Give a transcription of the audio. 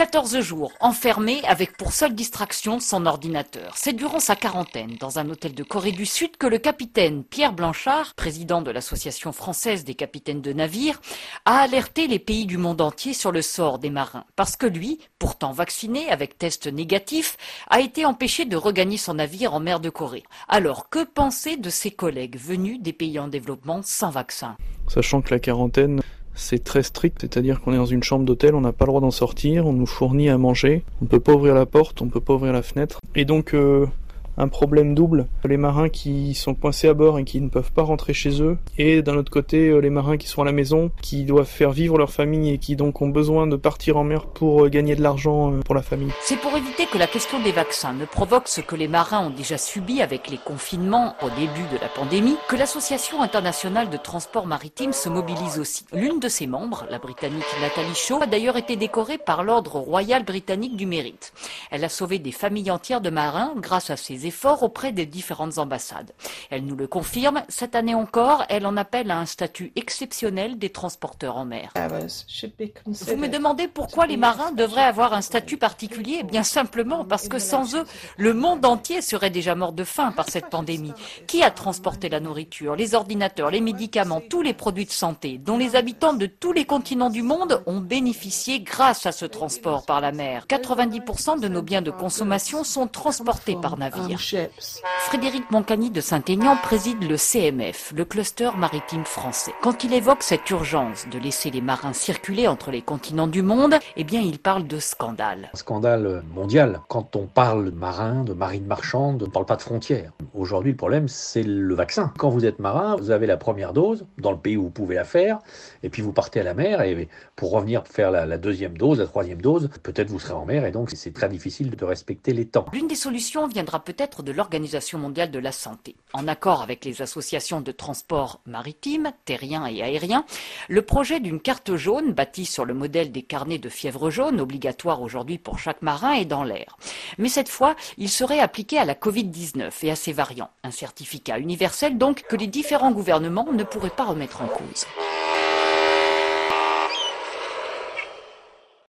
14 jours, enfermé avec pour seule distraction son ordinateur. C'est durant sa quarantaine, dans un hôtel de Corée du Sud, que le capitaine Pierre Blanchard, président de l'Association française des capitaines de navires, a alerté les pays du monde entier sur le sort des marins. Parce que lui, pourtant vacciné avec test négatif, a été empêché de regagner son navire en mer de Corée. Alors, que penser de ses collègues venus des pays en développement sans vaccin? Sachant que la quarantaine, c'est très strict, c'est-à-dire qu'on est dans une chambre d'hôtel, on n'a pas le droit d'en sortir, on nous fournit à manger, on ne peut pas ouvrir la porte, on ne peut pas ouvrir la fenêtre. Et donc un problème double, les marins qui sont coincés à bord et qui ne peuvent pas rentrer chez eux, et d'un autre côté les marins qui sont à la maison, qui doivent faire vivre leur famille et qui donc ont besoin de partir en mer pour gagner de l'argent pour la famille. C'est pour éviter que la question des vaccins ne provoque ce que les marins ont déjà subi avec les confinements au début de la pandémie, que l'Association internationale de transport maritime se mobilise aussi. L'une de ses membres, la Britannique Nathalie Shaw, a d'ailleurs été décorée par l'Ordre royal britannique du mérite. Elle a sauvé des familles entières de marins grâce à ses efforts auprès des différentes ambassades. Elle nous le confirme, cette année encore, elle en appelle à un statut exceptionnel des transporteurs en mer. Vous me demandez pourquoi les marins devraient avoir un statut particulier? Eh bien simplement parce que sans eux, le monde entier serait déjà mort de faim par cette pandémie. Qui a transporté la nourriture, les ordinateurs, les médicaments, tous les produits de santé, dont les habitants de tous les continents du monde ont bénéficié grâce à ce transport par la mer? 90% de nos biens de consommation sont transportés par navire. Frédéric Moncani de Saint-Aignan préside le CMF, le cluster maritime français. Quand il évoque cette urgence de laisser les marins circuler entre les continents du monde, eh bien il parle de scandale. Un scandale mondial. Quand on parle de marins, de marine marchande, on ne parle pas de frontières. Aujourd'hui, le problème, c'est le vaccin. Quand vous êtes marin, vous avez la première dose dans le pays où vous pouvez la faire, et puis vous partez à la mer, et pour revenir faire la deuxième dose, la troisième dose, peut-être vous serez en mer, et donc c'est très difficile de respecter les temps. L'une des solutions viendra peut-être de l'Organisation mondiale de la santé. En accord avec les associations de transport maritime, terrien et aérien, le projet d'une carte jaune, bâtie sur le modèle des carnets de fièvre jaune, obligatoire aujourd'hui pour chaque marin, est dans l'air. Mais cette fois, il serait appliqué à la Covid-19 et à ses variants. Un certificat universel donc que les différents gouvernements ne pourraient pas remettre en cause.